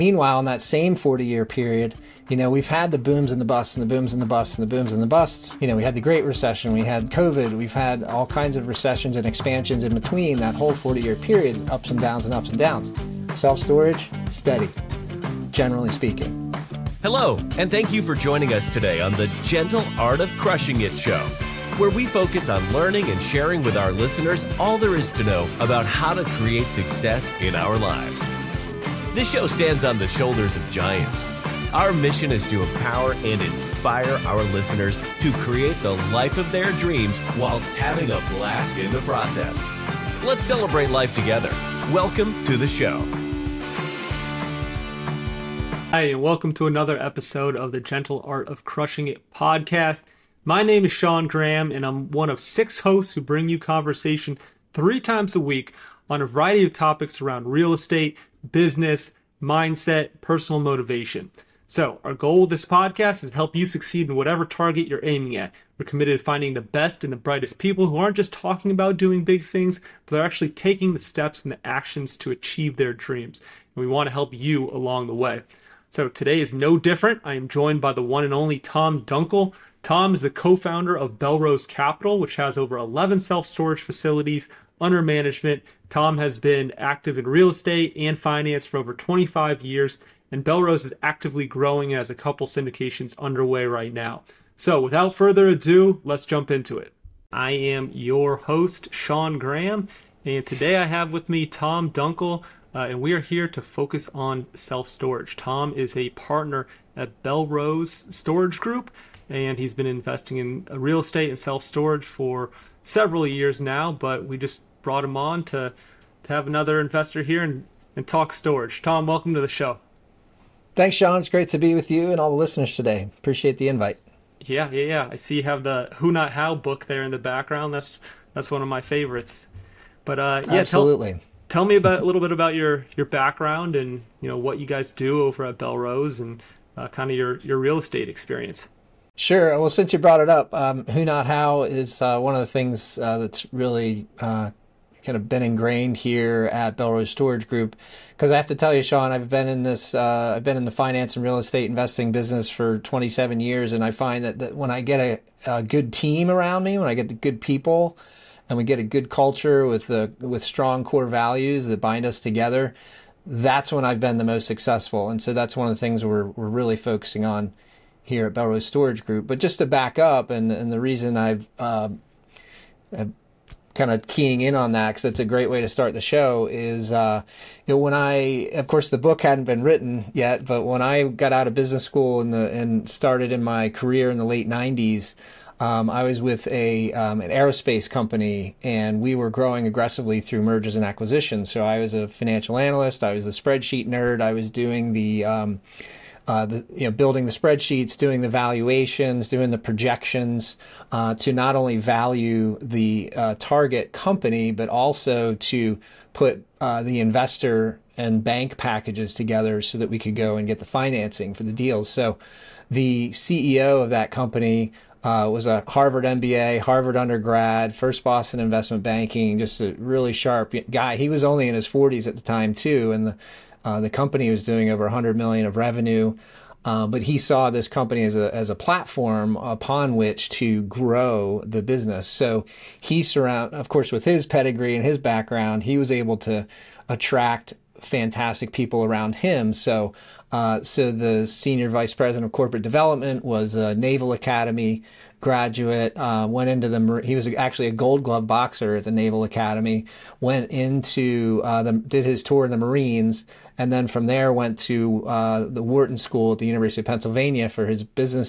Meanwhile, in that same 40-year period, we've had the booms and the busts and the booms and the busts and the booms and the busts. We had the Great Recession, we had COVID, we've had all kinds of recessions and expansions in between that whole 40-year period, ups and downs and ups and downs. Self-storage, steady, generally speaking. Hello, and thank you for joining us today on the Gentle Art of Crushing It show, where we focus on learning and sharing with our listeners all there is to know about how to create success in our lives. This show stands on the shoulders of giants. Our mission is to empower and inspire our listeners to create the life of their dreams whilst having a blast in the process. Let's celebrate life together. Welcome to the show. Hi, and welcome to another episode of the Gentle Art of Crushing It podcast. My name is Sean Graham, and I'm one of 6 hosts who bring you conversation 3 times a week on a variety of topics around real estate, business, mindset, personal motivation. So our goal with this podcast is to help you succeed in whatever target you're aiming at. We're committed to finding the best and the brightest people who aren't just talking about doing big things, but they're actually taking the steps and the actions to achieve their dreams. And we want to help you along the way. So today is no different. I am joined by the one and only Tom Dunkel. Tom is the co-founder of Belrose Capital, which has over 11 self-storage facilities under management. Tom has been active in real estate and finance for over 25 years, and Belrose is actively growing and has a couple syndications underway right now. So without further ado, let's jump into it. I am your host, Sean Graham, and today I have with me Tom Dunkel, and we are here to focus on self-storage. Tom is a partner at Belrose Storage Group, and he's been investing in real estate and self-storage for several years now, but we just brought him on to have another investor here and talk storage. Tom, welcome to the show. Thanks, Sean. It's great to be with you and all the listeners today. Appreciate the invite. Yeah. I see you have the Who Not How book there in the background. That's one of my favorites. But absolutely. Tell me a little bit about your background and what you guys do over at Belrose and kind of your real estate experience. Sure. Well, since you brought it up, Who Not How is one of the things that's really kind of been ingrained here at Belrose Storage Group. Because I have to tell you, Sean, I've been in the finance and real estate investing business for 27 years, and I find that when I get a good team around me, when I get the good people, and we get a good culture with strong core values that bind us together, that's when I've been the most successful. And so that's one of the things we're really focusing on here at Belrose Storage Group. But just to back up, and the reason I've kind of keying in on that, because it's a great way to start the show, is when of course the book hadn't been written yet, but when I got out of business school and started in my career in the late 90s, I was with an aerospace company, and we were growing aggressively through mergers and acquisitions. So I was a financial analyst, I was a spreadsheet nerd, I was doing building the spreadsheets, doing the valuations, doing the projections to not only value the target company, but also to put the investor and bank packages together so that we could go and get the financing for the deals. So the CEO of that company was a Harvard MBA, Harvard undergrad, First Boston Investment Banking, just a really sharp guy. He was only in his 40s at the time too, and the company was doing over 100 million of revenue, but he saw this company as a platform upon which to grow the business. So of course, with his pedigree and his background, he was able to attract fantastic people around him. So the senior vice president of corporate development was a Naval Academy graduate, went into he was actually a Gold Glove boxer at the Naval Academy, went into did his tour in the Marines, and then from there went to the Wharton School at the University of Pennsylvania for his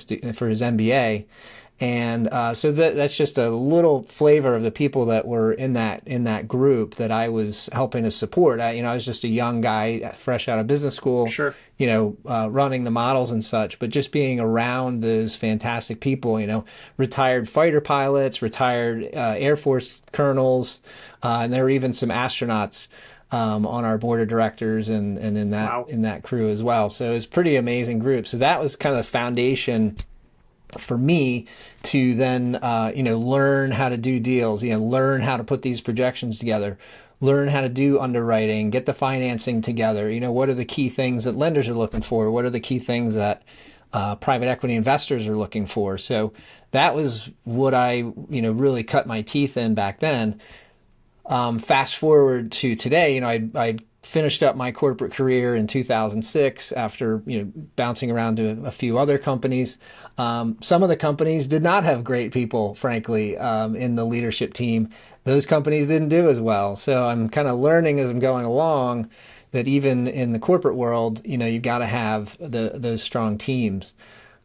MBA. And so that's just a little flavor of the people that were in that group that I was helping to support. I was just a young guy, fresh out of business school, sure, running the models and such. But just being around those fantastic people, retired fighter pilots, retired Air Force colonels, and there were even some astronauts on our board of directors and in that crew as well. So it was a pretty amazing group. So that was kind of the foundation for me to then, learn how to do deals, learn how to put these projections together, learn how to do underwriting, get the financing together. What are the key things that lenders are looking for? What are the key things that private equity investors are looking for? So that was what I, really cut my teeth in back then. Fast forward to today, I finished up my corporate career in 2006 after, bouncing around to a few other companies. Some of the companies did not have great people, frankly, in the leadership team. Those companies didn't do as well. So I'm kind of learning as I'm going along that even in the corporate world, you've got to have those strong teams.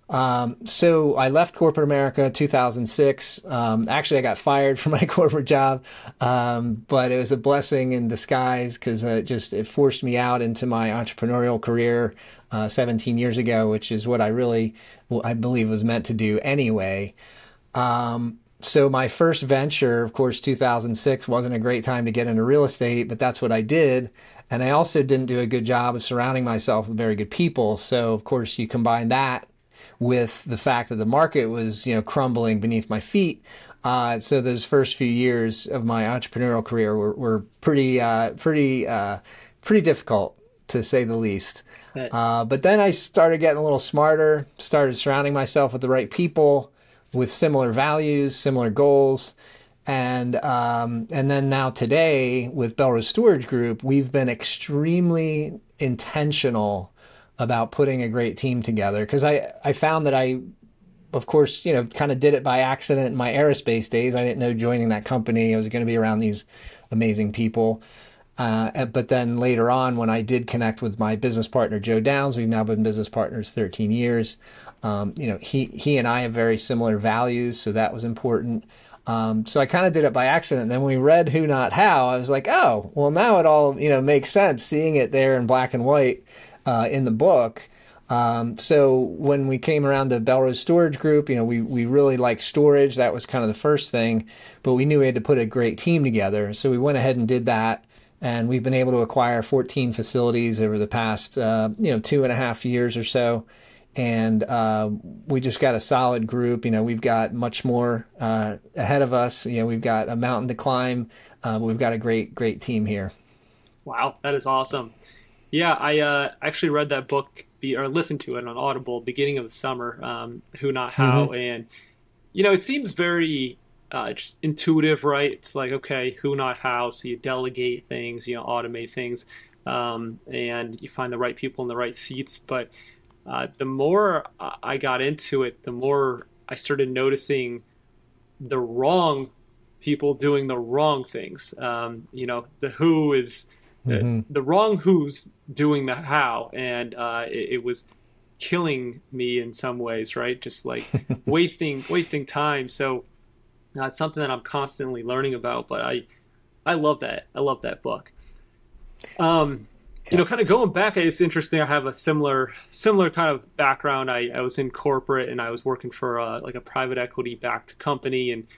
So I left corporate America 2006. Actually, I got fired from my corporate job, but it was a blessing in disguise because it forced me out into my entrepreneurial career 17 years ago, which is what I believe was meant to do anyway. So my first venture, of course, 2006 wasn't a great time to get into real estate, but that's what I did. And I also didn't do a good job of surrounding myself with very good people. So, of course, you combine that with the fact that the market was, crumbling beneath my feet. So those first few years of my entrepreneurial career were pretty difficult, to say the least. But then I started getting a little smarter, started surrounding myself with the right people with similar values, similar goals. And then now today with Belrose Storage Group, we've been extremely intentional about putting a great team together, because I found that I, of course, kind of did it by accident in my aerospace days. I didn't know joining that company I was going to be around these amazing people. But then later on, when I did connect with my business partner, Joe Downs, we've now been business partners 13 years. He and I have very similar values, so that was important. So I kind of did it by accident. And then when we read Who Not How, I was like, oh, well, now it all, makes sense, seeing it there in black and white in the book. So when we came around to Belrose Storage Group, we really liked storage. That was kind of the first thing, but we knew we had to put a great team together. So we went ahead and did that. And we've been able to acquire 14 facilities over the past, 2.5 years or so. And we just got a solid group. We've got much more ahead of us. We've got a mountain to climb, but we've got a great team here. Wow, that is awesome. Yeah, I actually read that book or listened to it on Audible beginning of the summer, Who Not How. Mm-hmm. And, it seems very just intuitive, right? It's like, okay, who not how. So you delegate things, automate things, and you find the right people in the right seats. But the more I got into it, the more I started noticing the wrong people doing the wrong things. The who is the wrong who's doing the how. And it was killing me in some ways, right? Just like wasting time. So it's something that I'm constantly learning about, but I love that. I love that book. Kind of going back, it's interesting. I have a similar kind of background. I was in corporate and I was working for a private equity backed company. And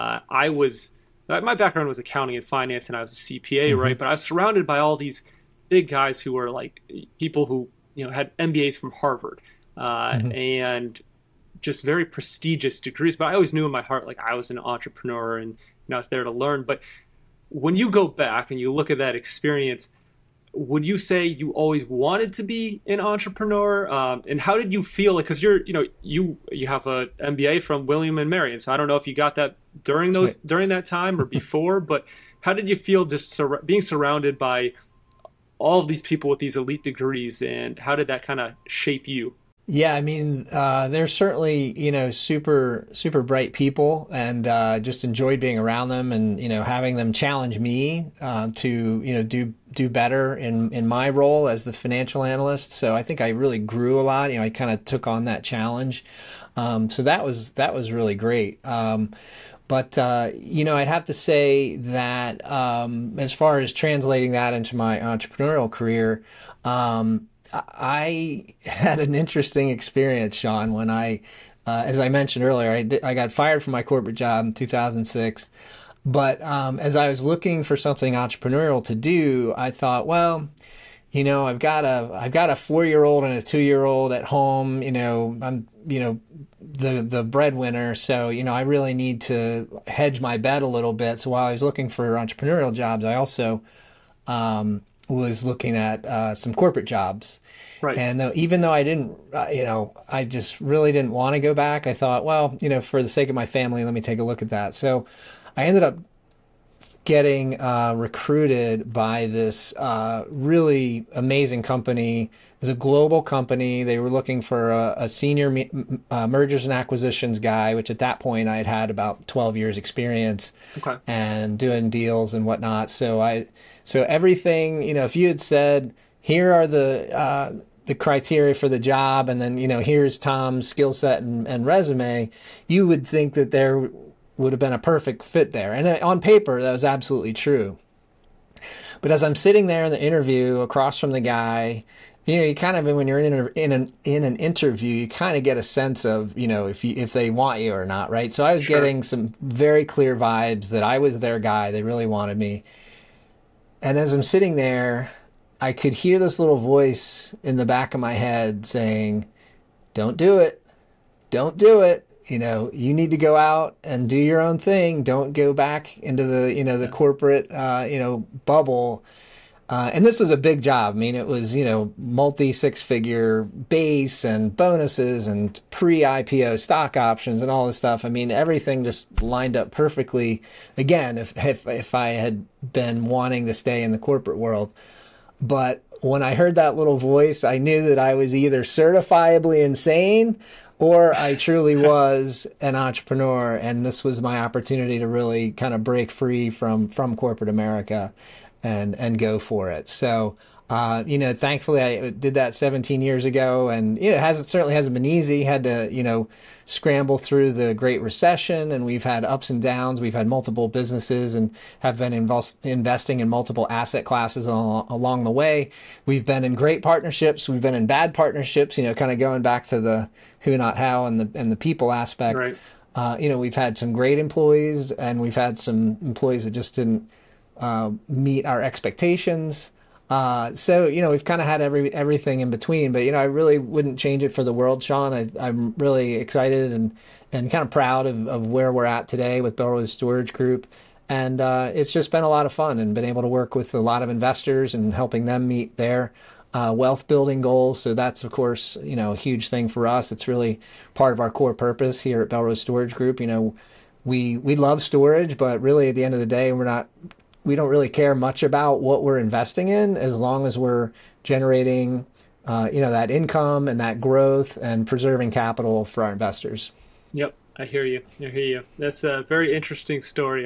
my background was accounting and finance, and I was a CPA, right? But I was surrounded by all these big guys who were like people who, had MBAs from Harvard, and just very prestigious degrees. But I always knew in my heart, like, I was an entrepreneur and I was there to learn. But when you go back and you look at that experience, would you say you always wanted to be an entrepreneur? And how did you feel? Like, because you have a MBA from William and Mary, and so I don't know if you got that during that time or before. But how did you feel just being surrounded by all of these people with these elite degrees, and how did that kind of shape you? Yeah, I mean, they're certainly, super, super bright people, and just enjoyed being around them and, having them challenge me to, do better in my role as the financial analyst. So I think I really grew a lot. I kind of took on that challenge. So that was really great. But I'd have to say that as far as translating that into my entrepreneurial career, I had an interesting experience, Sean, when as I mentioned earlier, I got fired from my corporate job in 2006. But as I was looking for something entrepreneurial to do, I thought, well, I've got a 4-year-old and a 2-year-old at home. the breadwinner. So, I really need to hedge my bet a little bit. So while I was looking for entrepreneurial jobs, I also was looking at some corporate jobs. Right. And even though I didn't, I just really didn't want to go back, I thought, well, for the sake of my family, let me take a look at that. So I ended up getting recruited by this really amazing company. It was a global company. They were looking for a senior mergers and acquisitions guy, which at that point I had about 12 years experience and doing deals and whatnot. So everything, if you had said, here are the criteria for the job, and then, here's Tom's skill set and resume, you would think that there would have been a perfect fit there. And on paper, that was absolutely true. But as I'm sitting there in the interview across from the guy, you kind of, when you're in an interview, you kind of get a sense of, if they want you or not, right? So I was getting some very clear vibes that I was their guy. They really wanted me. And as I'm sitting there, I could hear this little voice in the back of my head saying, don't do it. Don't do it. You need to go out and do your own thing. Don't go back into the corporate, bubble. And this was a big job. I mean, it was, multi 6-figure base and bonuses and pre-IPO stock options and all this stuff. I mean, everything just lined up perfectly. Again, if I had been wanting to stay in the corporate world. But when I heard that little voice, I knew that I was either certifiably insane or I truly was an entrepreneur, and this was my opportunity to really kind of break free from corporate America and go for it. So, thankfully I did that 17 years ago, and it certainly hasn't been easy. Had to, scramble through the Great Recession, and we've had ups and downs. We've had multiple businesses and have been investing in multiple asset classes along the way. We've been in great partnerships. We've been in bad partnerships, kind of going back to the who, not how, and the people aspect. Right. We've had some great employees, and we've had some employees that just didn't meet our expectations. So, we've kind of had everything in between, but, I really wouldn't change it for the world, Sean. I'm really excited and kind of proud of where we're at today with Belrose Storage Group. And it's just been a lot of fun, and been able to work with a lot of investors and helping them meet their wealth building goals. So that's, of course, a huge thing for us. It's really part of our core purpose here at Belrose Storage Group. We love storage, but really at the end of the day, we don't really care much about what we're investing in, as long as we're generating, that income and that growth and preserving capital for our investors. Yep, I hear you. That's a very interesting story.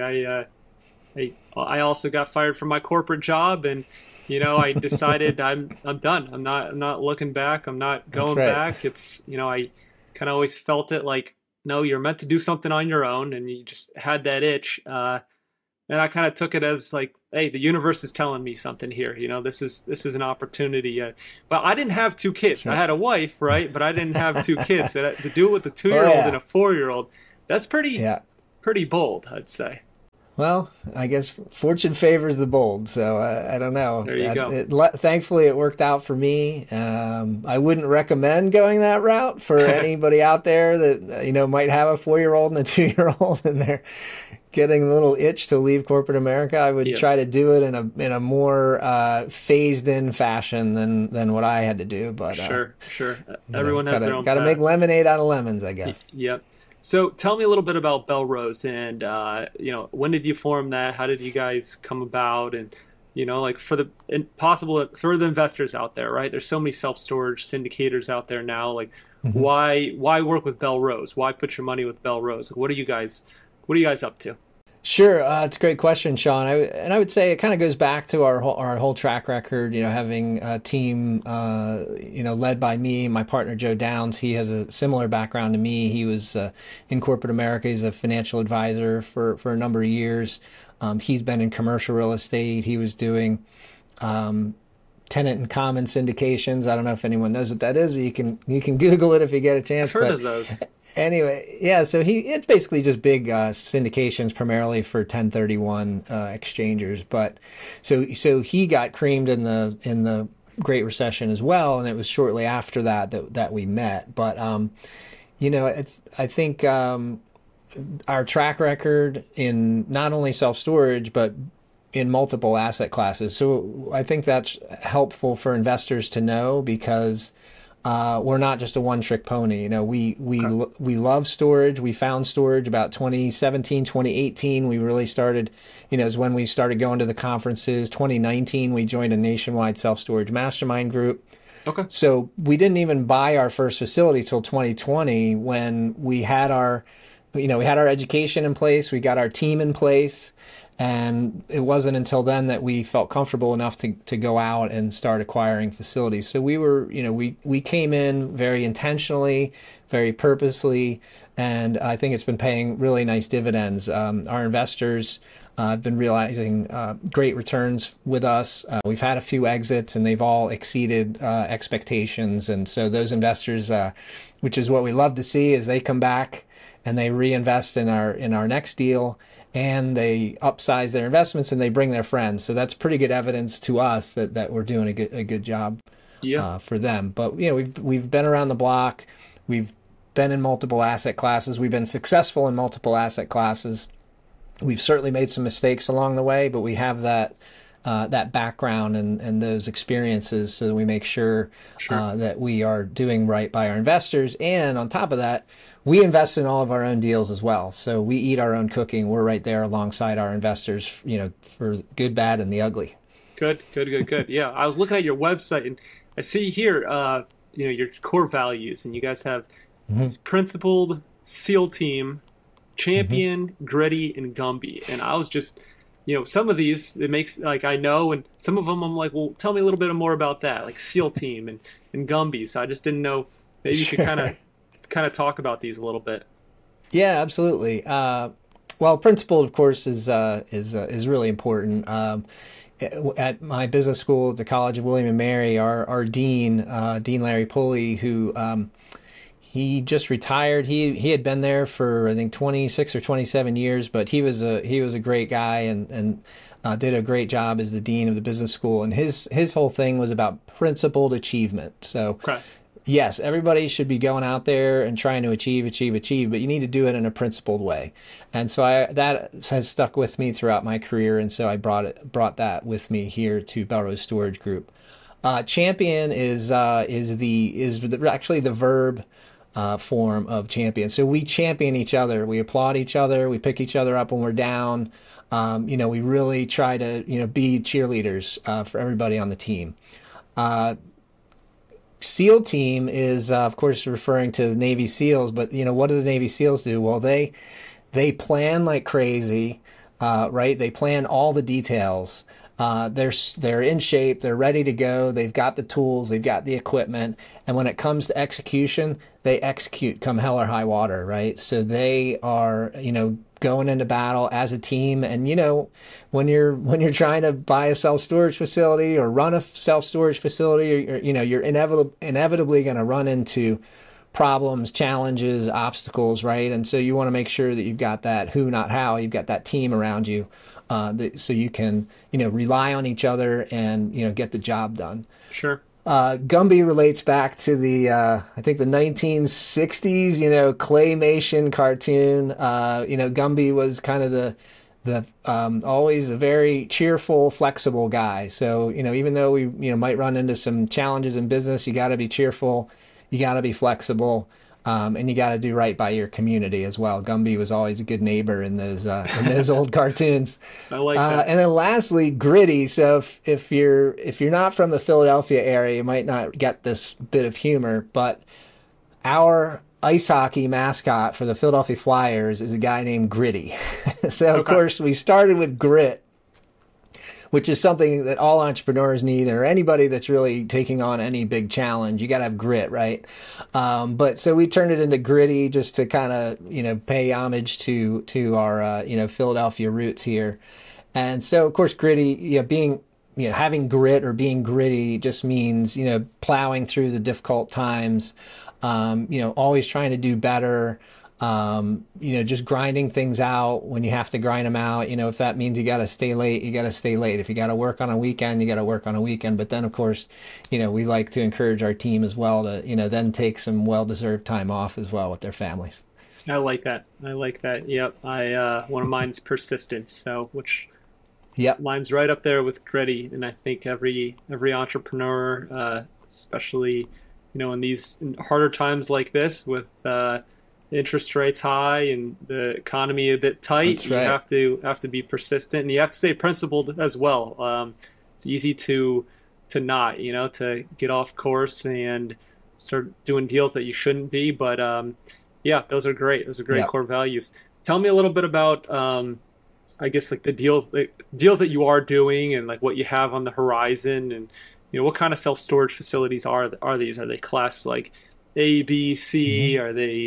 I also got fired from my corporate job, and I decided I'm done. I'm not looking back. I'm not going back. It's I kind of always felt it like, no, you're meant to do something on your own, and you just had that itch. And I kind of took it as like, hey, the universe is telling me something here. This is an opportunity. But I didn't have 2 kids. Right. I had a wife, right? But I didn't have 2 kids. So to do it with a 2-year-old and a 4-year-old, that's pretty bold, I'd say. Well, I guess fortune favors the bold. So I don't know. There you go. Thankfully, it worked out for me. I wouldn't recommend going that route for anybody out there that might have a 4-year-old and a 2-year-old, and they're getting a little itch to leave corporate America. I would try to do it in a more phased in fashion than what I had to do. But sure. Everyone has their own. Got to make lemonade out of lemons, I guess. Yep. So tell me a little bit about Belrose, and when did you form that? How did you guys come about? And for the investors out there, right? There's so many self-storage syndicators out there now. Like, why work with Belrose? Why put your money with Belrose? What are you guys up to? Sure, it's a great question, Sean. I would say it kind of goes back to our whole track record. Having a team, led by me, my partner Joe Downs. He has a similar background to me. He was in corporate America. He's a financial advisor for a number of years. He's been in commercial real estate. He was doing tenant and common syndications. I don't know if anyone knows what that is, but you can Google it if you get a chance. I've heard of those. Anyway, yeah, so it's basically just big syndications, primarily for 1031 exchangers. But so he got creamed in the Great Recession as well, and it was shortly after that we met. But I think our track record in not only self-storage, but in multiple asset classes. So I think that's helpful for investors to know, because we're not just a one-trick pony. We love storage. We found storage about 2017, 2018. We really started, is when we started going to the conferences. 2019, we joined a nationwide self-storage mastermind group. Okay. So we didn't even buy our first facility till 2020, when we had our education in place, we got our team in place, and it wasn't until then that we felt comfortable enough to go out and start acquiring facilities. So we came in very intentionally, very purposely, and I think it's been paying really nice dividends. Our investors have been realizing great returns with us. We've had a few exits, and they've all exceeded expectations. And so those investors, which is what we love to see, is they come back and they reinvest in our next deal, and they upsize their investments, and they bring their friends. So that's pretty good evidence to us that we're doing a good job for them. But we've been around the block. We've been in multiple asset classes. We've been successful in multiple asset classes. We've certainly made some mistakes along the way, but we have that background and those experiences, so that we make sure that we are doing right by our investors. And on top of that, we invest in all of our own deals as well. So we eat our own cooking. We're right there alongside our investors, for good, bad, and the ugly. Good. Yeah, I was looking at your website, and I see here, your core values, and you guys have this principled, SEAL team, champion, gritty, and Gumby. And I was just, some of these, it makes, I know, and some of them I'm like, well, tell me a little bit more about that, like SEAL team and Gumby. So I just didn't know, maybe you could kind of talk about these a little bit. Yeah, absolutely. Well, principled, of course, is really important. At my business school at the College of William and Mary, our dean, Dean Larry Pulley, who he just retired. He had been there for, I think, 26 or 27 years, but he was a great guy and did a great job as the dean of the business school. And his whole thing was about principled achievement. So. Okay. Yes, everybody should be going out there and trying to achieve, but you need to do it in a principled way. And so that has stuck with me throughout my career, and so I brought that with me here to Belrose Storage Group. Champion is actually the verb form of champion. So we champion each other, we applaud each other, we pick each other up when we're down. We really try to be cheerleaders for everybody on the team. SEAL team is, of course, referring to the Navy SEALs, but what do the Navy SEALs do? Well, they plan like crazy, right? They plan all the details. They're in shape. They're ready to go. They've got the tools. They've got the equipment. And when it comes to execution, they execute come hell or high water, right? So they are, going into battle as a team. And, when you're trying to buy a self-storage facility or run a self-storage facility, or, you're inevitably going to run into problems, challenges, obstacles, right? And so you want to make sure that you've got that who, not how. You've got that team around you, so you can, rely on each other and, get the job done. Sure. Gumby relates back to the, I think the 1960s, claymation cartoon. Gumby was kind of the always a very cheerful, flexible guy. So, even though we, might run into some challenges in business, you got to be cheerful, you got to be flexible, and you got to do right by your community as well. Gumby was always a good neighbor in those old cartoons. I like that. And then lastly, gritty. So if you're not from the Philadelphia area, you might not get this bit of humor, but our ice hockey mascot for the Philadelphia Flyers is a guy named Gritty. So of course we started with grit, which is something that all entrepreneurs need, or anybody that's really taking on any big challenge. You got to have grit, right? But so we turned it into gritty just to kind of, pay homage to our, Philadelphia roots here. And so, of course, gritty, having grit or being gritty just means, plowing through the difficult times, always trying to do better, Just grinding things out when you have to grind them out. If that means you got to stay late, you got to stay late. If you got to work on a weekend, you got to work on a weekend. But then, of course, we like to encourage our team as well to, then take some well-deserved time off as well with their families. I like that. Yep. One of mine is persistence. So, which Yep. lines right up there with gritty. And I think every entrepreneur, especially, in these harder times like this with, interest rates high and the economy a bit tight, That's right. you have to be persistent, and you have to stay principled as well. It's easy to not, to get off course and start doing deals that you shouldn't be. But yeah, those are great. Those are great Yep. core values. Tell me a little bit about, I guess, like the deals that you are doing, and like what you have on the horizon, and what kind of self storage facilities are these? Are they class like A, B, C? Are they,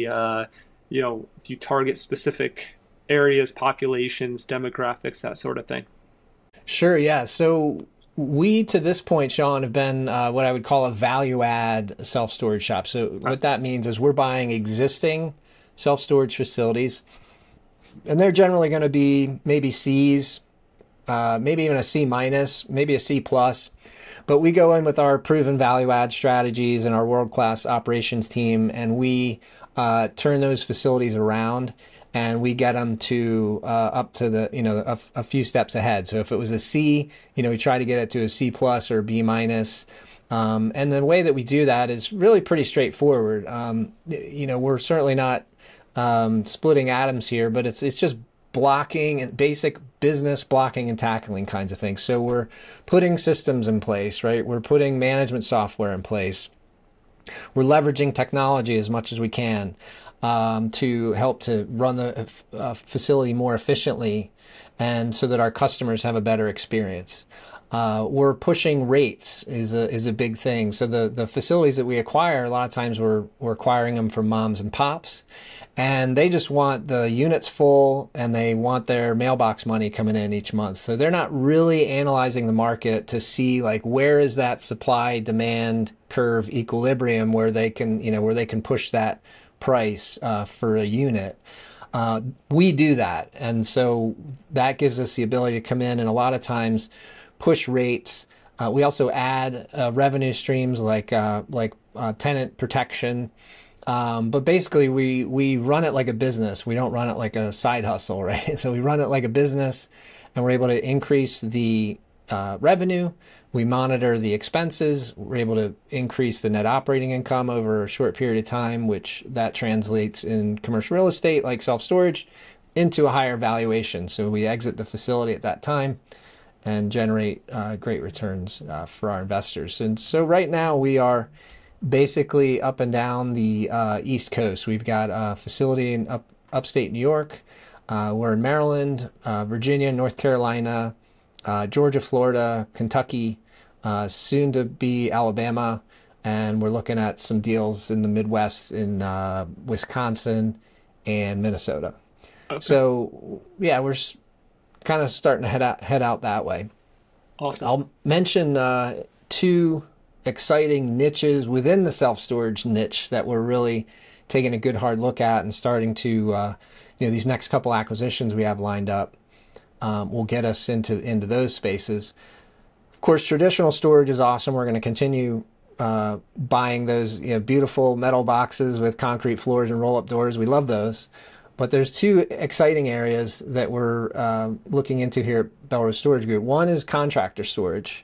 do you target specific areas, populations, demographics, that sort of thing? Sure, yeah. So we, to this point, Sean, have been what I would call a value add self-storage shop. So what that means is we're buying existing self-storage facilities, and they're generally going to be maybe C's, maybe even a C minus, maybe a C plus. But we go in with our proven value add strategies and our world-class operations team, and we turn those facilities around, and we get them to up to the a few steps ahead. So if it was a C, we try to get it to a C plus or B minus. And the way that we do that is really pretty straightforward. We're certainly not splitting atoms here, but it's just blocking and basic business blocking and tackling kinds of things. So we're putting systems in place, right? We're putting management software in place. We're leveraging technology as much as we can to help to run the facility more efficiently, and so that our customers have a better experience. We're pushing rates is a big thing. So the facilities that we acquire, a lot of times we're acquiring them from moms and pops, and they just want the units full, and they want their mailbox money coming in each month. So they're not really analyzing the market to see like where is that supply demand curve equilibrium where they can push that price for a unit. We do that, and so that gives us the ability to come in and a lot of times push rates. We also add revenue streams like tenant protection. But basically, we run it like a business. We don't run it like a side hustle, right? So we run it like a business, and we're able to increase the revenue. We monitor the expenses. We're able to increase the net operating income over a short period of time, which that translates in commercial real estate like self-storage into a higher valuation. So we exit the facility at that time and generate great returns for our investors. And so right now we are basically up and down the East Coast. We've got a facility in upstate New York. We're in Maryland, Virginia, North Carolina, Georgia, Florida, Kentucky, soon to be Alabama, and we're looking at some deals in the Midwest in Wisconsin and Minnesota. Okay. So yeah, we're kind of starting to head out that way. Awesome. I'll mention two exciting niches within the self-storage niche that we're really taking a good hard look at and starting to, these next couple acquisitions we have lined up will get us into those spaces. Of course, traditional storage is awesome. We're going to continue buying those beautiful metal boxes with concrete floors and roll-up doors. We love those. But there's two exciting areas that we're looking into here at Bellrose Storage Group. One is contractor storage.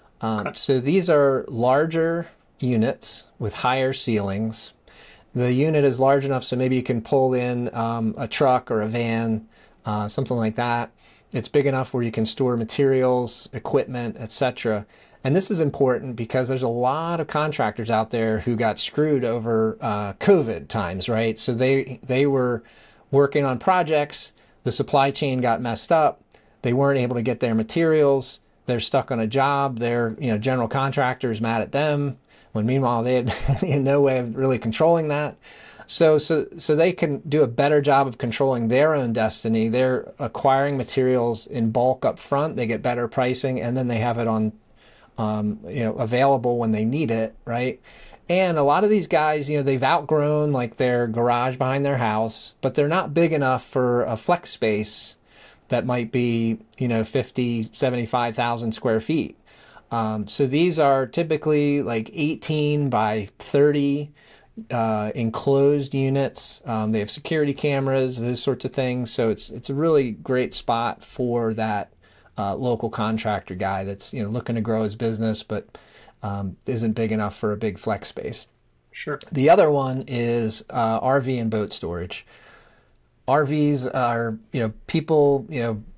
So these are larger units with higher ceilings. The unit is large enough so maybe you can pull in a truck or a van, something like that. It's big enough where you can store materials, equipment, etc. And this is important because there's a lot of contractors out there who got screwed over COVID times, right? So they were working on projects, the supply chain got messed up, they weren't able to get their materials, they're stuck on a job, their general contractor is mad at them, when meanwhile they had no way of really controlling that. So they can do a better job of controlling their own destiny. They're acquiring materials in bulk up front, they get better pricing, and then they have it on available when they need it, right? And a lot of these guys, they've outgrown like their garage behind their house, but they're not big enough for a flex space that might be, 50, 75,000 square feet. So these are typically like 18 by 30 enclosed units. They have security cameras, those sorts of things. So it's a really great spot for that local contractor guy that's looking to grow his business, but isn't big enough for a big flex space. Sure. The other one is RV and boat storage. RVs are, people,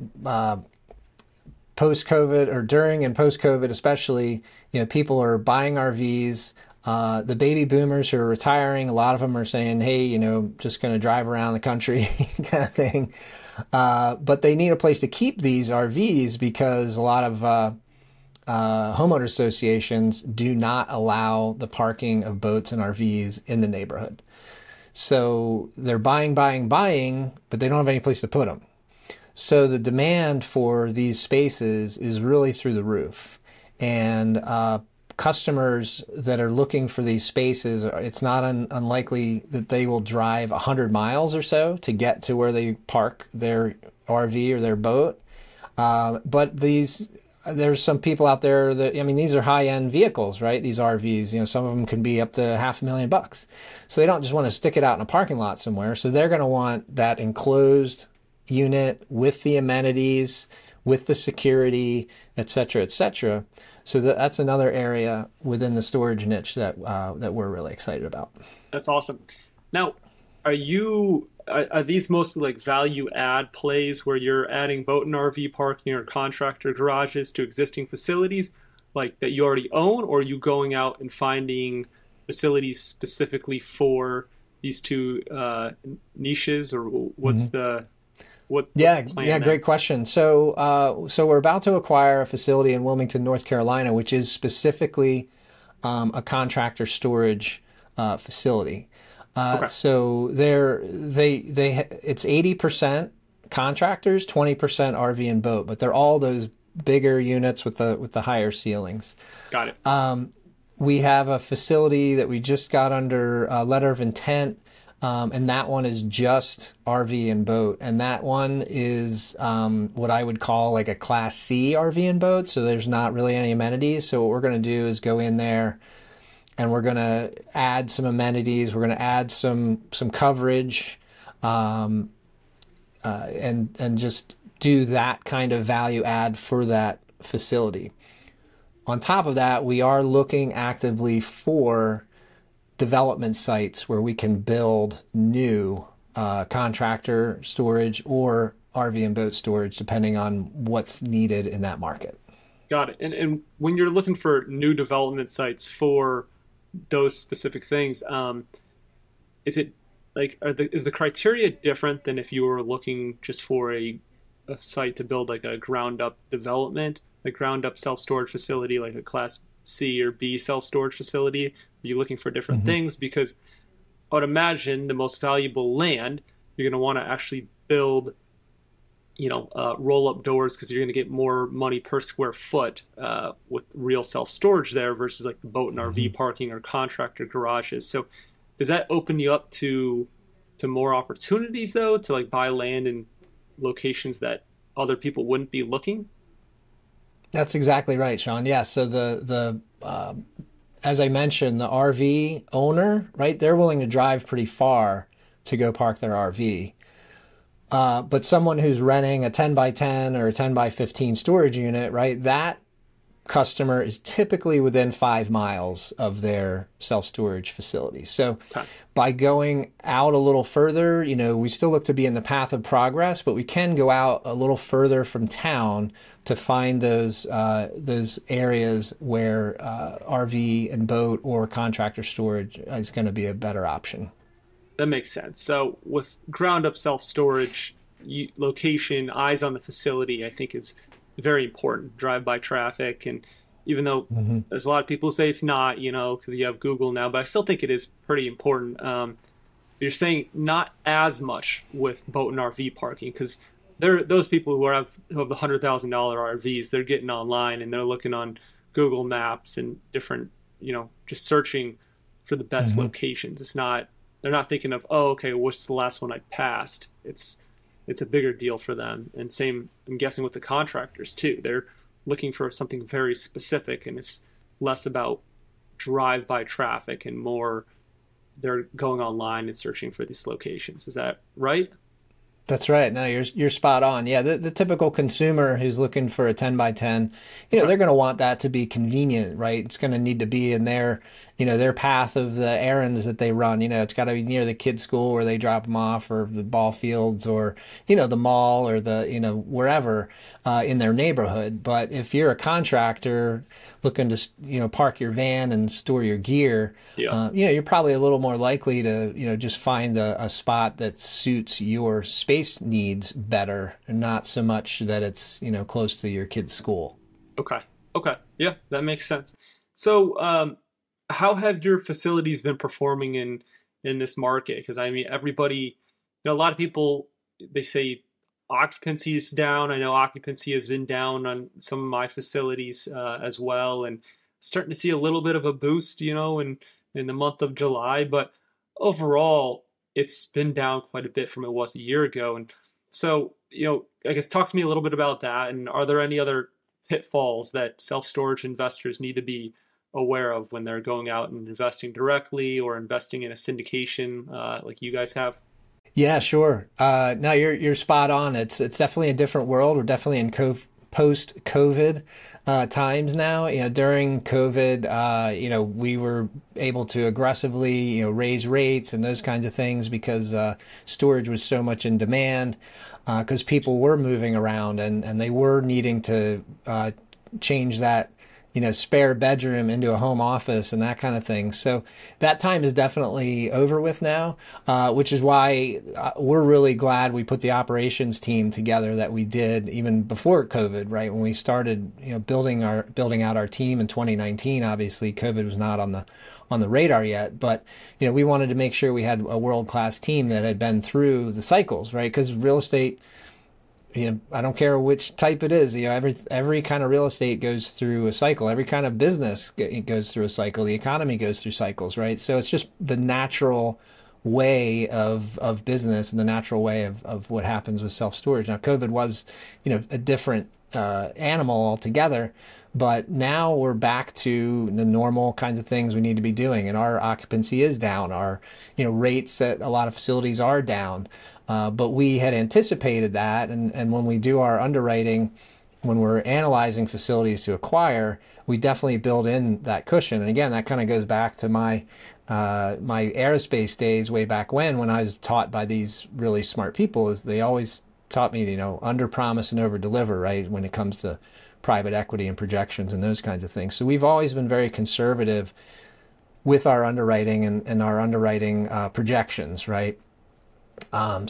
post-COVID or during and post-COVID especially, people are buying RVs. The baby boomers who are retiring, a lot of them are saying, hey, just going to drive around the country kind of thing. But they need a place to keep these RVs because a lot of homeowner associations do not allow the parking of boats and RVs in the neighborhood. So they're buying, but they don't have any place to put them. So the demand for these spaces is really through the roof. And customers that are looking for these spaces, it's not unlikely that they will drive 100 miles or so to get to where they park their RV or their boat. But there's some people out there that, these are high-end vehicles, right? These RVs, some of them can be up to $500,000. So they don't just want to stick it out in a parking lot somewhere. So they're going to want that enclosed unit with the amenities, with the security, et cetera, et cetera. So that's another area within the storage niche that we're really excited about. That's awesome. Now, are these mostly like value add plays where you're adding boat and RV parking or contractor garages to existing facilities like that you already own, or are you going out and finding facilities specifically for these two niches, or what's the plan there? Great question. So we're about to acquire a facility in Wilmington, North Carolina, which is specifically a contractor storage facility. Okay. So it's 80% contractors, 20% RV and boat, but they're all those bigger units with the higher ceilings. Got it. We have a facility that we just got under a letter of intent, and that one is just RV and boat, and that one is what I would call like a Class C RV and boat. So there's not really any amenities. So what we're going to do is go in there, and we're going to add some amenities. We're going to add some coverage, and just do that kind of value add for that facility. On top of that, we are looking actively for development sites where we can build new contractor storage or RV and boat storage, depending on what's needed in that market. Got it. And when you're looking for new development sites for those specific things, is it like is the criteria different than if you were looking just for a site to build like a ground up development, like ground up self-storage facility, like a Class C or B self-storage facility? Are you looking for different things? Because I would imagine the most valuable land, you're going to want to actually build, roll up doors, because you're going to get more money per square foot with real self-storage there versus like the boat and RV parking or contractor garages. So does that open you up to more opportunities though, to like buy land in locations that other people wouldn't be looking? That's exactly right, Sean. Yeah. So the as I mentioned, the RV owner, right, they're willing to drive pretty far to go park their RV. But someone who's renting a 10 by 10 or a 10 by 15 storage unit, right, that customer is typically within 5 miles of their self-storage facility. So by going out a little further, we still look to be in the path of progress, but we can go out a little further from town to find those areas where RV and boat or contractor storage is going to be a better option. That makes sense. So with ground up self-storage, location, eyes on the facility, I think is very important. Drive-by traffic, and even though there's a lot of people who say it's not, because you have Google now, but I still think it is pretty important. You're saying not as much with boat and RV parking, because those people who have the $100,000 RVs, they're getting online and they're looking on Google Maps and different, just searching for the best locations. They're not thinking of, oh, okay, what's the last one I passed? It's a bigger deal for them. And same, I'm guessing, with the contractors too. They're looking for something very specific, and it's less about drive-by traffic and more they're going online and searching for these locations. Is that right? That's right. No, you're spot on. Yeah, the typical consumer who's looking for a 10 by 10, they're going to want that to be convenient, right? It's going to need to be in their path of the errands that they run. It's got to be near the kids' school where they drop them off, or the ball fields, or, the mall, or wherever in their neighborhood. But if you're a contractor looking to, park your van and store your gear, you're probably a little more likely to, just find a spot that suits your space needs better, and not so much that it's, close to your kid's school. Okay. Yeah, that makes sense. So, how have your facilities been performing in this market? Because I mean, everybody, a lot of people, they say occupancy is down. I know occupancy has been down on some of my facilities as well, and starting to see a little bit of a boost, in the month of July. But overall, it's been down quite a bit from it was a year ago. And so, I guess talk to me a little bit about that. And are there any other pitfalls that self-storage investors need to be aware of when they're going out and investing directly or investing in a syndication like you guys have? Yeah, sure. No, you're spot on. It's definitely a different world. We're definitely in post-COVID times now. During COVID, we were able to aggressively, raise rates and those kinds of things because storage was so much in demand, because people were moving around and they were needing to change that, spare bedroom into a home office and that kind of thing. So that time is definitely over with now, which is why we're really glad we put the operations team together that we did even before COVID, right? When we started, building out our team in 2019, obviously COVID was not on the radar yet, but, we wanted to make sure we had a world-class team that had been through the cycles, right? Because real estate, I don't care which type it is. Every kind of real estate goes through a cycle. Every kind of business goes through a cycle. The economy goes through cycles, right? So it's just the natural way of business and the natural way of what happens with self-storage. Now, COVID was, a different animal altogether, but now we're back to the normal kinds of things we need to be doing, and our occupancy is down. Our, rates at a lot of facilities are down. But we had anticipated that, and when we do our underwriting, when we're analyzing facilities to acquire, we definitely build in that cushion. And again, that kind of goes back to my aerospace days way back when I was taught by these really smart people. Is they always taught me to, under promise and over deliver, right, when it comes to private equity and projections and those kinds of things. So we've always been very conservative with our underwriting and our underwriting projections, right? But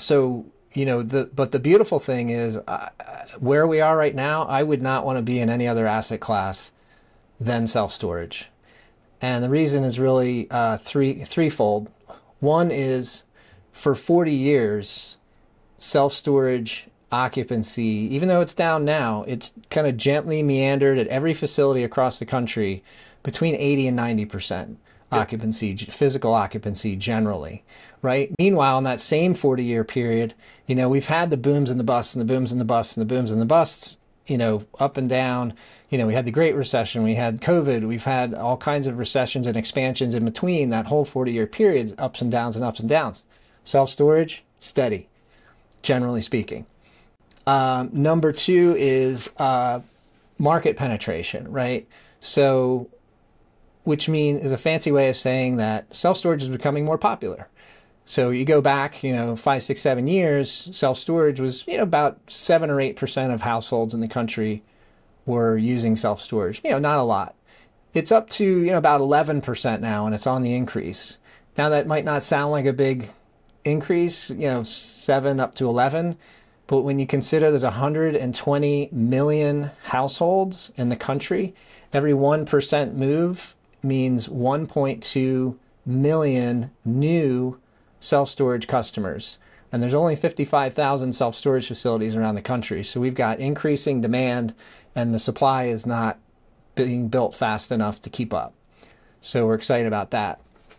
the beautiful thing is where we are right now, I would not want to be in any other asset class than self-storage. And the reason is really threefold. One is, for 40 years, self-storage occupancy, even though it's down now, it's kind of gently meandered at every facility across the country between 80 and 90% occupancy, physical occupancy generally. Right. Meanwhile, in that same 40-year period, we've had the booms and the busts and the booms and the busts and the booms and the busts, up and down. We had the Great Recession, we had COVID, we've had all kinds of recessions and expansions in between that whole 40-year period, ups and downs and ups and downs. Self-storage, steady, generally speaking. Number two is market penetration, right? So, which is a fancy way of saying that self-storage is becoming more popular. So you go back, 5, 6, 7 years, self-storage was, about 7 or 8% of households in the country were using self-storage. Not a lot. It's up to, about 11% now, and it's on the increase. Now that might not sound like a big increase, 7 up to 11, but when you consider there's 120 million households in the country, every 1% move means 1.2 million new self-storage customers. And there's only 55,000 self-storage facilities around the country. So we've got increasing demand, and the supply is not being built fast enough to keep up. So we're excited about that.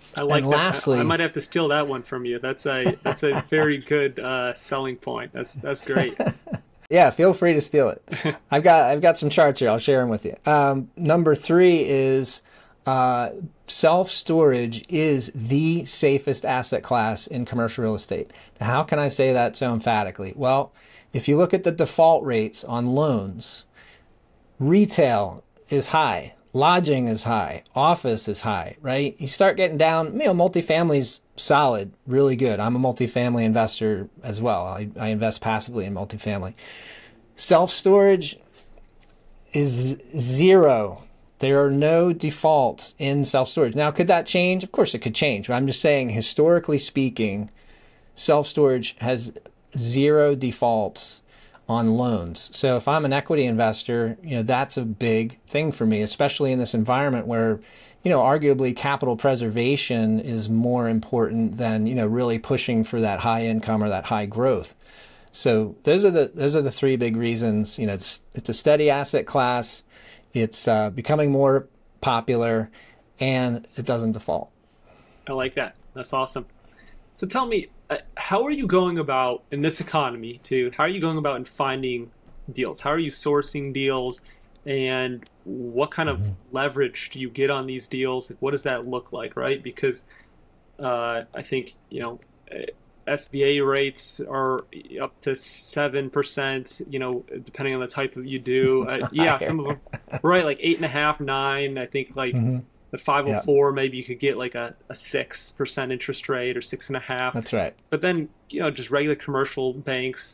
I like And that. lastly, I might have to steal that one from you. That's a very good selling point. That's great. yeah, feel free to steal it. I've got some charts here. I'll share them with you. Number 3 is self-storage is the safest asset class in commercial real estate. Now, how can I say that so emphatically? Well, if you look at the default rates on loans, retail is high, lodging is high, office is high, right? You start getting down, multifamily's solid, really good. I'm a multifamily investor as well. I invest passively in multifamily. Self-storage is 0. There are no defaults in self-storage. Now, could that change? Of course it could change. But I'm just saying, historically speaking, self-storage has 0 defaults on loans. So if I'm an equity investor, that's a big thing for me, especially in this environment where, arguably capital preservation is more important than, really pushing for that high income or that high growth. So those are the 3 big reasons. It's a steady asset class. It's becoming more popular, and it doesn't default. I like that. That's awesome. So tell me, how are you going about in this economy how are you going about in finding deals? How are you sourcing deals, and what kind of leverage do you get on these deals? What does that look like, right? Because I think, SBA rates are up to 7%, depending on the type of you do. Some of them, right, like 8.5, 9. I think the 504, maybe you could get like a 6% interest rate or 6.5. That's right. But then, just regular commercial banks,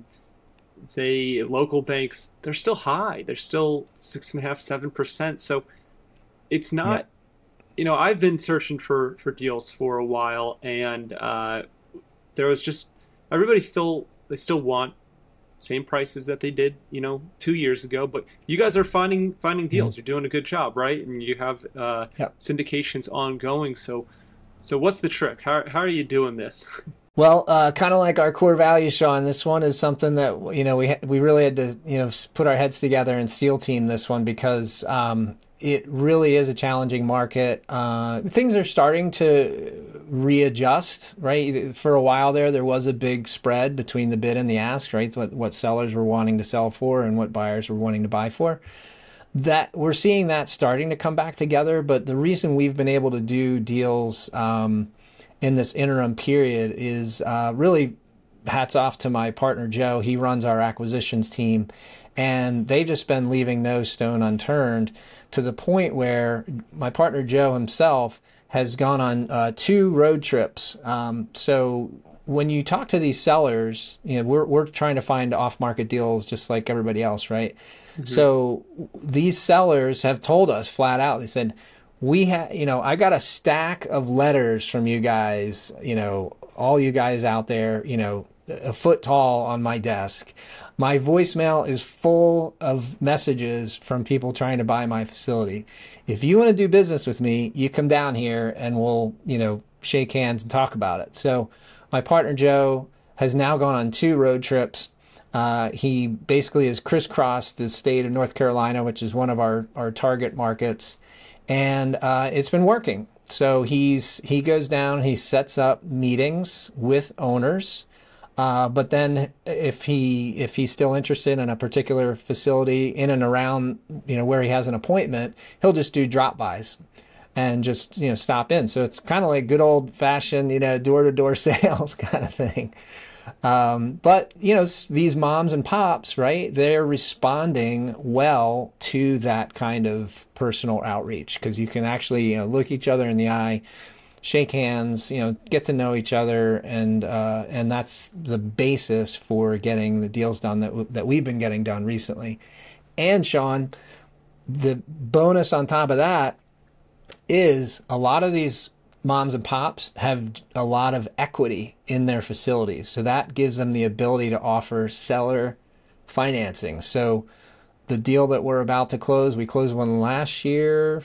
local banks, they're still high. They're still 6.5, 7%. So it's not, I've been searching for deals for a while, and there was just they still want same prices that they did 2 years ago, but you guys are finding deals. You're doing a good job, right? And you have syndications ongoing. So what's the trick? How are you doing this? Well, kind of like our core values, Sean, this one is something that we really had to put our heads together and SEAL team this one, because it really is a challenging market. Things are starting to readjust, right? For a while there was a big spread between the bid and the ask, right? What sellers were wanting to sell for and what buyers were wanting to buy for. That we're seeing that starting to come back together. But the reason we've been able to do deals in this interim period is really hats off to my partner, Joe. He runs our acquisitions team, and they've just been leaving no stone unturned, to the point where my partner, Joe himself, has gone on 2 road trips. So when you talk to these sellers, we're trying to find off-market deals just like everybody else, right? Mm-hmm. So these sellers have told us flat out, they said, I got a stack of letters from you guys, all you guys out there, a foot tall on my desk. My voicemail is full of messages from people trying to buy my facility. If you want to do business with me, you come down here and we'll, shake hands and talk about it. So my partner, Joe, has now gone on 2 road trips. He basically has crisscrossed the state of North Carolina, which is one of our target markets. And it's been working. So he goes down, he sets up meetings with owners. But then if he's still interested in a particular facility in and around, where he has an appointment, he'll just do drop-bys and just, stop in. So it's kind of like good old-fashioned, door-to-door sales kind of thing. But, these moms and pops, right, they're responding well to that kind of personal outreach, because you can actually look each other in the eye, shake hands, get to know each other, and that's the basis for getting the deals done that we've been getting done recently. And Sean, the bonus on top of that is a lot of these moms and pops have a lot of equity in their facilities, so that gives them the ability to offer seller financing. So the deal that we're about to close, we closed one last year.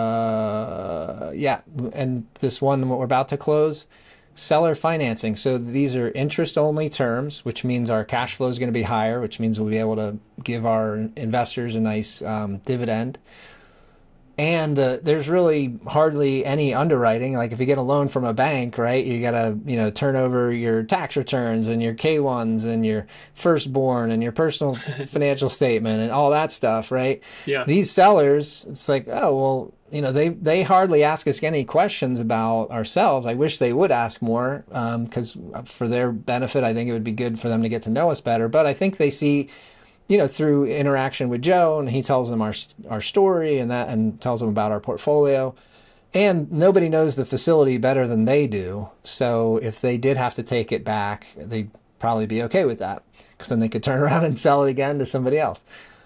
And this one we're about to close, seller financing. So these are interest-only terms, which means our cash flow is going to be higher, which means we'll be able to give our investors a nice dividend. And there's really hardly any underwriting. Like if you get a loan from a bank, right, you got to, turn over your tax returns and your K-1s and your firstborn and your personal financial statement and all that stuff, right? Yeah. These sellers, it's like, oh, well, they hardly ask us any questions about ourselves. I wish they would ask more, because for their benefit, I think it would be good for them to get to know us better. But I think they see, through interaction with Joe, and he tells them our story and tells them about our portfolio. And nobody knows the facility better than they do. So if they did have to take it back, they'd probably be okay with that, because then they could turn around and sell it again to somebody else.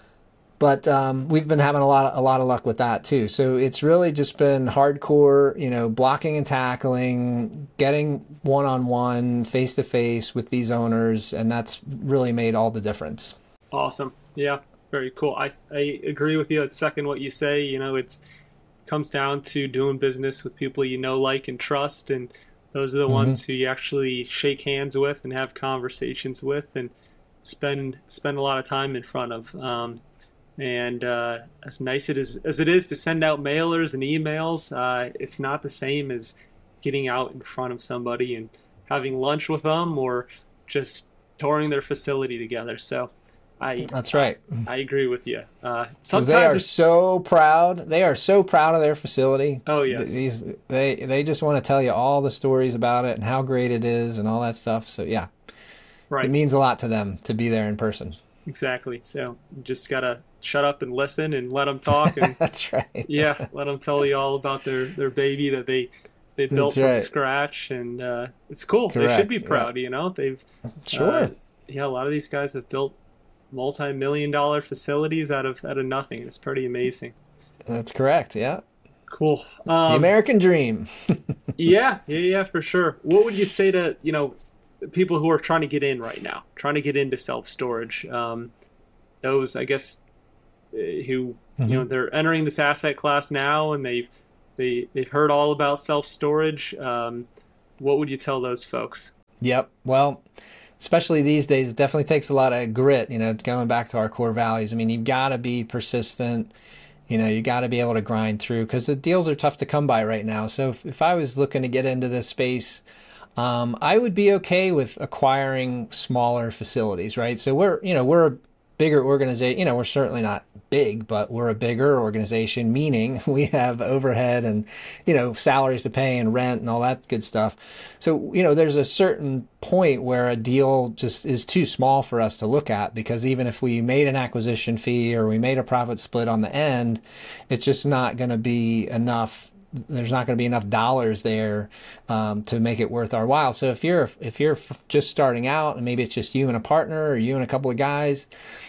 But we've been having a lot of luck with that too. So it's really just been hardcore, blocking and tackling, getting one-on-one, face-to-face with these owners, and that's really made all the difference. Awesome. Yeah, very cool. I agree with you. I'd second what you say. It comes down to doing business with people like, and trust, and those are the ones who you actually shake hands with and have conversations with and spend a lot of time in front of. And as nice as it is to send out mailers and emails, it's not the same as getting out in front of somebody and having lunch with them or just touring their facility together. So that's right. I agree with you. Sometimes they are so proud. They are so proud of their facility. Oh yes. They just want to tell you all the stories about it and how great it is and all that stuff. So yeah, right. It means a lot to them to be there in person. Exactly. So you just gotta shut up and listen and let them talk. And that's right. Yeah, let them tell you all about their baby that they built from scratch, and it's cool. Correct. They should be proud. Yeah. They've sure. A lot of these guys have built multi-million-dollar facilities out of nothing. It's pretty amazing. That's correct. Yeah. Cool. The American dream. yeah, for sure. What would you say to people who are trying to get in right now, trying to get into self-storage? Those, I guess, who they're entering this asset class now, and they've heard all about self-storage. What would you tell those folks? Yep. Well, especially these days, it definitely takes a lot of grit, going back to our core values. I mean, you've got to be persistent. You got to be able to grind through, because the deals are tough to come by right now. So if I was looking to get into this space, I would be okay with acquiring smaller facilities, right? So we're a bigger organization. We're certainly not big, but we're a bigger organization, meaning we have overhead and, salaries to pay and rent and all that good stuff. So, there's a certain point where a deal just is too small for us to look at, because even if we made an acquisition fee or we made a profit split on the end, it's just not going to be enough. There's not going to be enough dollars there to make it worth our while. So if you're just starting out, and maybe it's just you and a partner or you and a couple of guys.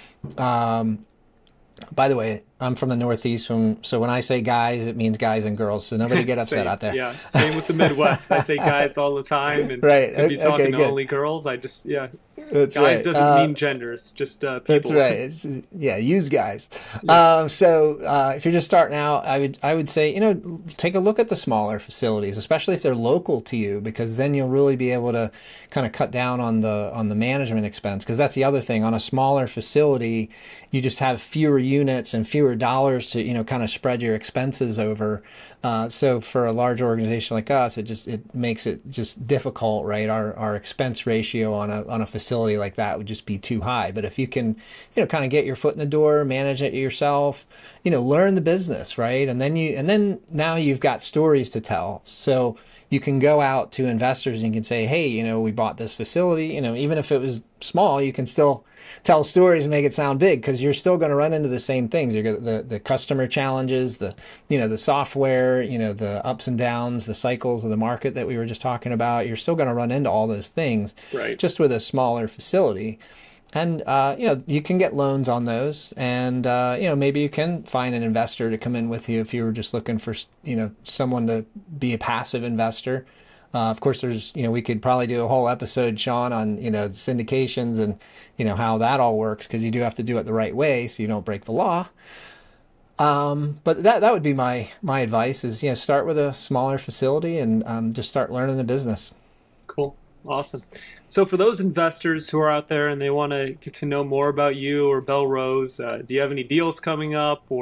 By the way, I'm from the Northeast, so when I say guys, it means guys and girls. So nobody get upset out there. Yeah, same with the Midwest. I say guys all the time, and right. If you're talking to only girls, I just That's guys right. Doesn't mean gender. It's just people. That's right. Use guys. Yeah. So if you're just starting out, I would say take a look at the smaller facilities, especially if they're local to you, because then you'll really be able to kind of cut down on the management expense. Because that's the other thing, on a smaller facility, you just have fewer units and fewer dollars to kind of spread your expenses over. So for a large organization like us, it makes it just difficult, right? Our expense ratio on a facility like that would just be too high. But if you can, kind of get your foot in the door, manage it yourself, learn the business, right? And then now you've got stories to tell. So you can go out to investors and you can say, hey, we bought this facility. Even if it was small, you can still tell stories and make it sound big, because you're still going to run into the same things. You're the customer challenges, the software, the ups and downs, the cycles of the market that we were just talking about. You're still going to run into all those things, right, just with a smaller facility. And, you can get loans on those, and, maybe you can find an investor to come in with you if you were just looking for, someone to be a passive investor. Of course, there's, we could probably do a whole episode, Sean, on, syndications and, how that all works, because you do have to do it the right way so you don't break the law. But that would be my advice is, start with a smaller facility and just start learning the business. Cool. Awesome. So for those investors who are out there and they want to get to know more about you or Bellrose, do you have any deals coming up, or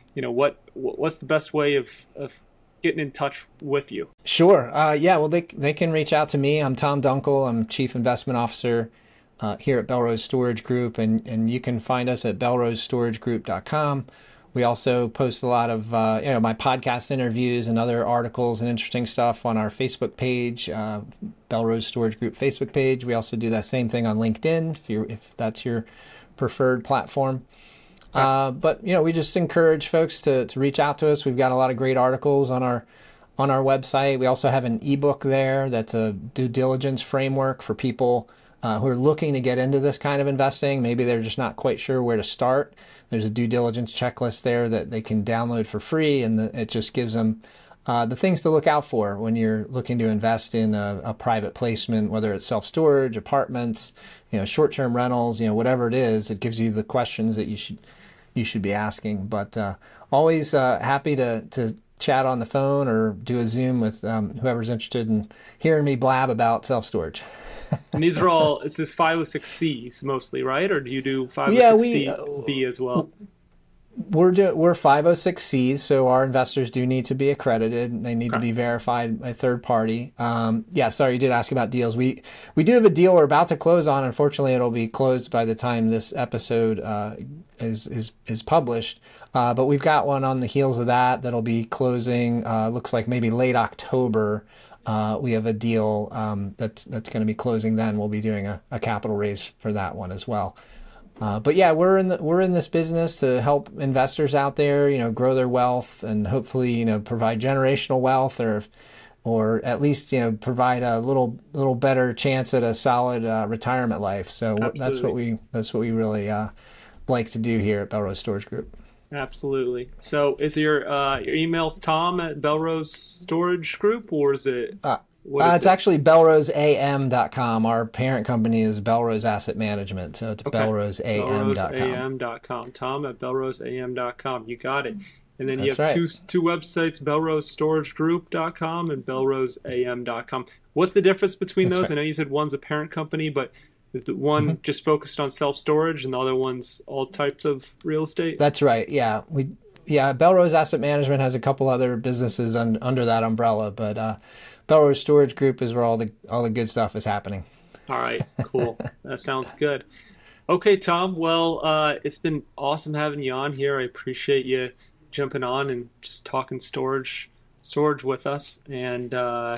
what's the best way of getting in touch with you? Sure. Well, they can reach out to me. I'm Tom Dunkel. I'm Chief Investment Officer here at Belrose Storage Group, and you can find us at belrosestorategroup.com. We also post a lot of my podcast interviews and other articles and interesting stuff on our Facebook page, Belrose Storage Group Facebook page. We also do that same thing on LinkedIn if that's your preferred platform. But we just encourage folks to reach out to us. We've got a lot of great articles on our website. We also have an ebook there that's a due diligence framework for people who are looking to get into this kind of investing. Maybe they're just not quite sure where to start. There's a due diligence checklist there that they can download for free, and it just gives them the things to look out for when you're looking to invest in a private placement, whether it's self-storage, apartments, short-term rentals, whatever it is. It gives you the questions that you should be asking. But always happy to chat on the phone or do a Zoom with whoever's interested in hearing me blab about self-storage. And these are all, it's this 506Cs mostly, right? Or do you do 506C as well? We're 506Cs, so our investors do need to be accredited. They need to be verified by third party. Sorry, you did ask about deals. We do have a deal we're about to close on. Unfortunately, it'll be closed by the time this episode is published. But we've got one on the heels of that'll be closing. Looks like maybe late October. We have a deal that's going to be closing then. We'll be doing a capital raise for that one as well. But yeah, we're in this business to help investors out there, grow their wealth and hopefully, provide generational wealth or at least, provide a little better chance at a solid retirement life. So Absolutely. that's what we really like to do here at Belrose Storage Group. Absolutely. So is your email's Tom at Belrose Storage Group, or is it? It's actually belroseam.com. Our parent company is Belrose Asset Management, so it's belroseam.com. belroseam.com. Tom at belroseam.com. You got it. And then you have right. two websites, belrosestorategroup.com and belroseam.com. What's the difference between those? Right. I know you said one's a parent company, but is the one just focused on self-storage and the other one's all types of real estate? That's right. Yeah. Belrose Asset Management has a couple other businesses under that umbrella, but Belrose Storage Group is where all the good stuff is happening. All right, cool. That sounds good. Okay, Tom. Well, it's been awesome having you on here. I appreciate you jumping on and just talking storage with us. And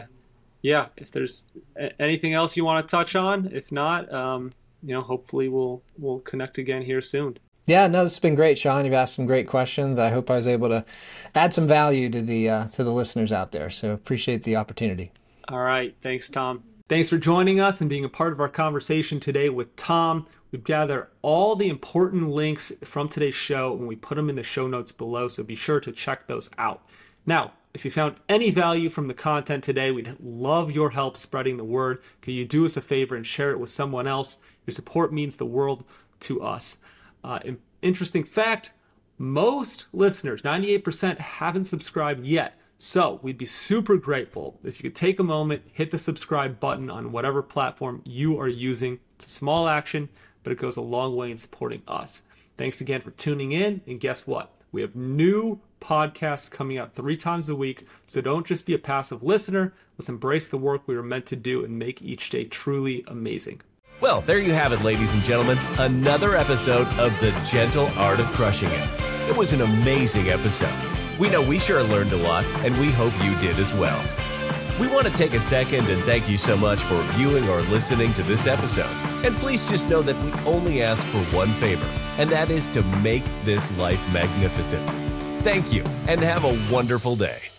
if there's anything else you want to touch on, if not, hopefully we'll connect again here soon. Yeah, no, this has been great, Sean. You've asked some great questions. I hope I was able to add some value to the listeners out there. So appreciate the opportunity. All right. Thanks, Tom. Thanks for joining us and being a part of our conversation today with Tom. We've gathered all the important links from today's show, and we put them in the show notes below, so be sure to check those out. Now, if you found any value from the content today, we'd love your help spreading the word. Could you do us a favor and share it with someone else? Your support means the world to us. Interesting fact, most listeners, 98%, haven't subscribed yet. So we'd be super grateful if you could take a moment, hit the subscribe button on whatever platform you are using. It's a small action, but it goes a long way in supporting us. Thanks again for tuning in. And guess what? We have new podcasts coming out 3 times a week. So don't just be a passive listener. Let's embrace the work we were meant to do and make each day truly amazing. Well, there you have it, ladies and gentlemen. Another episode of The Gentle Art of Crushing It. It was an amazing episode. We know we sure learned a lot, and we hope you did as well. We want to take a second and thank you so much for viewing or listening to this episode. And please just know that we only ask for one favor, and that is to make this life magnificent. Thank you, and have a wonderful day.